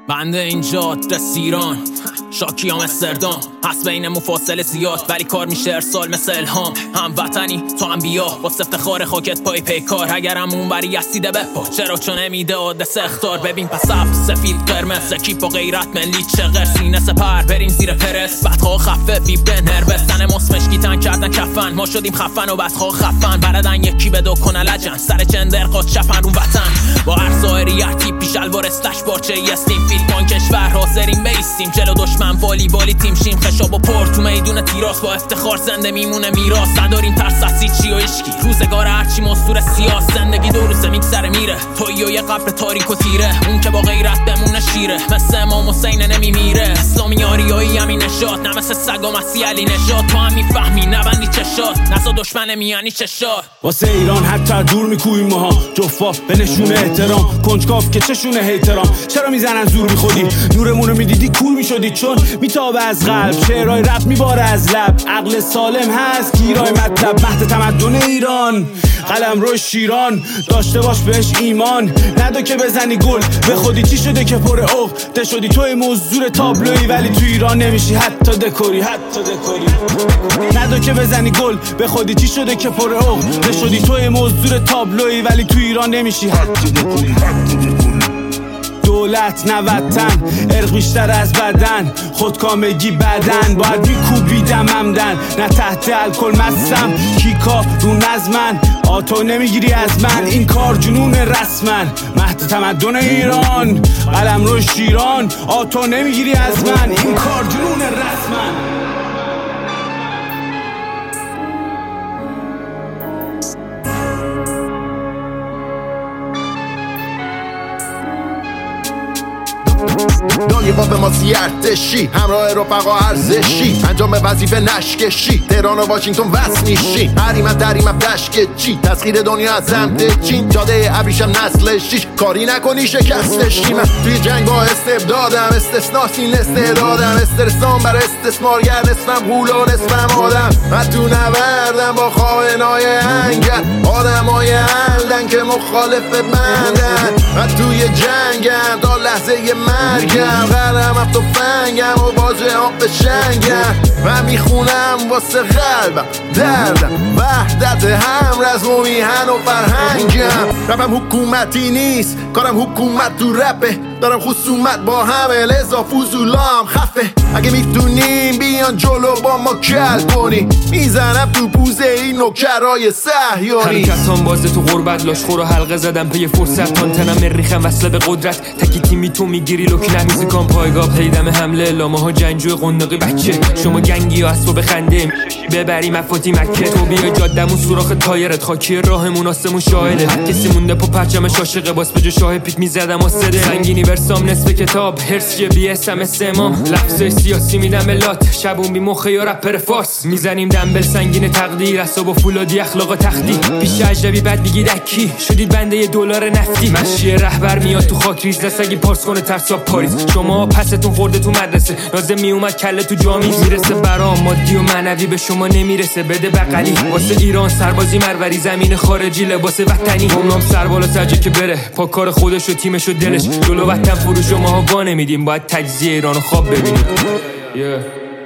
بنده اینجا آدرس ایران، شاکی آمستردام، هست بینمون فاصله زیاد ولی کار میشه ارسال مثل الهام. هموطنی تو هم بیا واسه افتخار خاکت پای پیکار، اگرم اون بری یسیده بپا چرا چون نمیده آدرس اختار. ببین پس سفید قرمز زکیپ و غیرت ملی چغر سینه سپر بریم زیر پرس بدخواه خفه بیبنر بستن مصمشگیتن کردن کفن ما شدیم خفن و بدخواه خفن بردن یکی به دو کنه لجن سر چندر قاد شپن رو وطن با هر ظاهریتی پیش الوار استش بارچه یستیم فیلمان کشور حاضرین بیستیم جلو دشمن والی تیم شیم خشاب و پر تو میدون تیراس با افتخار زنده میمونه میراث نداریم ترس از چی و اشکی روزگار هرچی مستور سیاس زندگی دو روزه میگذره میره تویی و یه قبر تاریک و تیره اون که با غیرت بمونه شیره مثل امام حسین نمیمیره اسلامی آریایی همین نشات نه مثل سگ و مسیح علی نژاد تو هم میفهمی نبندی چشات نزا دشمن میانی چشات واسه ایران حتی دور میکویم ماها جفا به نشونه احترام کنجکاف که چشونه هیترام چرا میزنن زور میخودی نورمونو میدیدی کور میشدی چون میتابه از قلب شعرهای رپ میباره از لب عقل سالم هست گیرای مطلب مهد تمدن ایران قلم روی شیران داشته باش بهش ایمان ندو که بزنی گل به خودی چی شده که پر عقده شدی توی موضوع تابلویی ولی تو ایران نمیشی حتی دکوری ندو که بزنی گل به خودی چی شده که پر عقده شدی توی موضوع تابلویی ولی تو ایران نمیشی حتی دکوری دولت نه وطن ارق بیشتر از بدن خودکامگی بدن باید میکوبیدم همدن نه تحت الکل مستم کیکا رو نظمن آتو نمیگیری از من این کار جنون رسمن مهد تمدن ایران قلم رو شیران آتو نمیگیری از من این کار جنون رسمن دنیا با به ما ارتشی همراه رفقا ارزشی انجام وظیفه نشکشی تهران و واشنگتن وصل میشی حریمت دریمت دشک چی تسخیر دنیا از سمت چین جاده ابریشم نسل شیش کاری نکنی شکستشی من توی جنگ با استبدادم استثناس این استعدادم استرسام بر استثمارگر نصفم غول و نصفم آدم من تو نوردم با خائنای انگل آدمای هلدن که مخالف بندن من توی جنگم تا لحظه مرگم قرم افتو فنگم و باجه هم به شنگم و میخونم واسه قلبم دردم وحدت هم رزم و میهن و فرهنگم رپم حکومتی نیست کارم حکومت تو رپه دارم خصومت با همه لذا فوزولام خفه اگه میتونیم بیان جلو با ما کل کنی میزنم تو پوزه این نوکرای صهیونی حرکتان بازه تو غربت لاشخور و حلقه زدم پی فرصت تانتنم ریخم وصله به قدرت تکی تیمی تو میگیری لوک نمیزیکان پایگاه پیدم حمله لامه ها جنجوی قندقی بچه شما گنگی و اسبا بخنده ببریم افاتی مکه تو بیا جادمون سوراخ تایرت خاکی راهمون آسمون شاهده هر کسی مونده پا پرچم شاشقه باس به جو شاه پیک میزدم و سده سنگینی ورسام نصف کتاب هرس یه بی اس ام استمام لفظ سیاسی میدم بلات شبون بی مخه یا رپر فارس میزنیم دنبل سنگین تقدیر اصاب و فولادی اخلاق تختی پیش اجنبی بعد بگی دکی شدید بنده $1 نفتی مشی رهبر میاد تو خاک ریز دستگی پارس کنه ترسا پاریس شما پستون خورده تو مدرسه لازم میومد کله تو جامی میرسه برام مادی و معنوی به شما نمیرسه بده بغلی واسه ایران سربازی مروری زمین خارجی لباس وطنی اونم سر بالا سرجه که بره پا کار خودش و تیمش و دلش جلو وطن فروش شماها گا نمیدیم باید تجزیه ایران خواب ببینیم